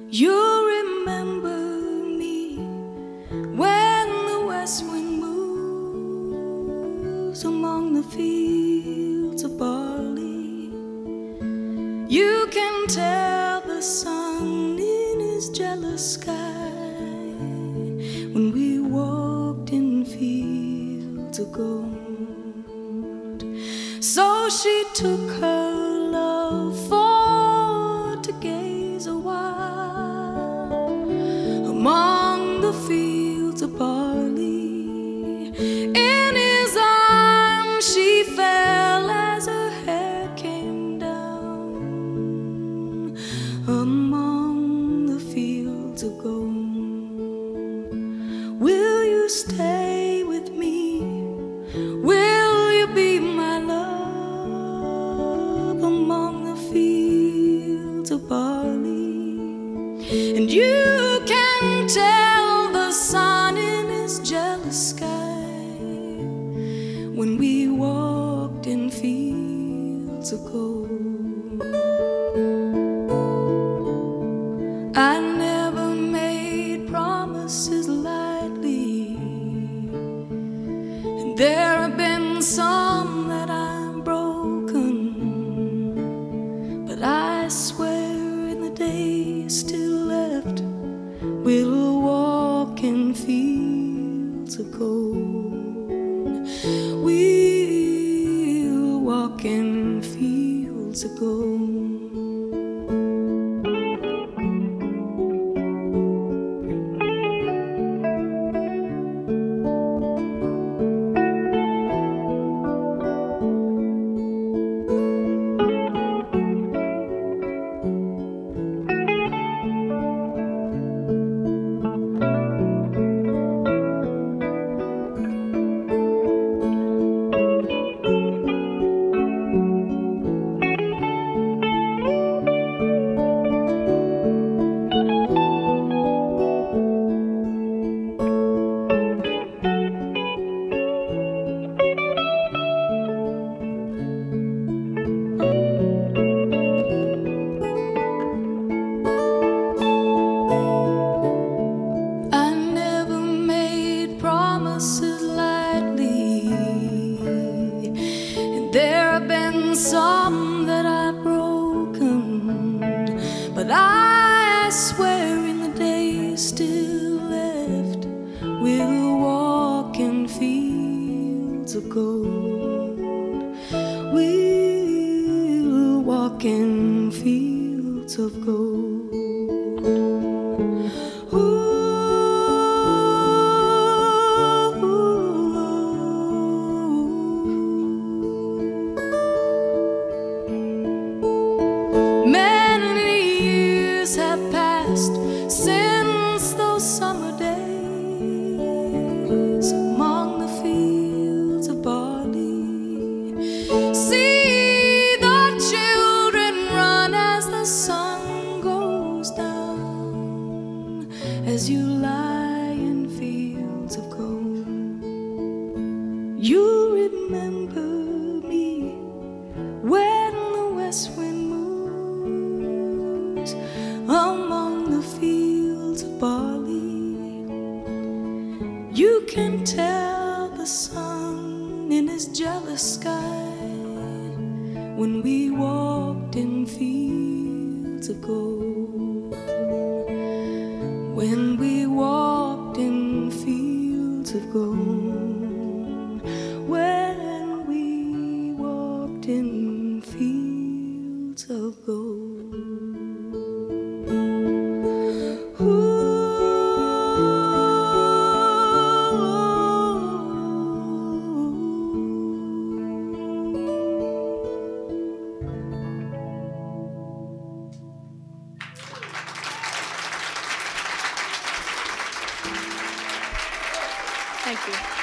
You remember me when the west wind moves among the fields of barley. You can tell the sun in his jealous sky when we walked in fields of gold. So she took her love for to gaze a while among the fields of barley. In his arms she fell as her hair came down among the fields of gold. Will you stay with me? Will you be my love among the fields of barley? And you can tell the sun in his jealous sky when we walked in fields of gold. I never made promises lightly, and there have been some that I've broken, but I swear in the days still left we'll walk in fields of gold. We'll walk in fields of gold. There have been some that I've broken, but I swear in the days still left we'll walk in fields of gold. We'll walk in fields of gold. Many years have passed since those summer days among the fields of barley. See the children run as the sun goes down, as you lie in fields of gold. You remember me when the west wind among the fields of barley. You can tell the sun in his jealous sky when we walked in fields of gold. When we walked in fields of gold. When we walked in fields of gold. Thank you.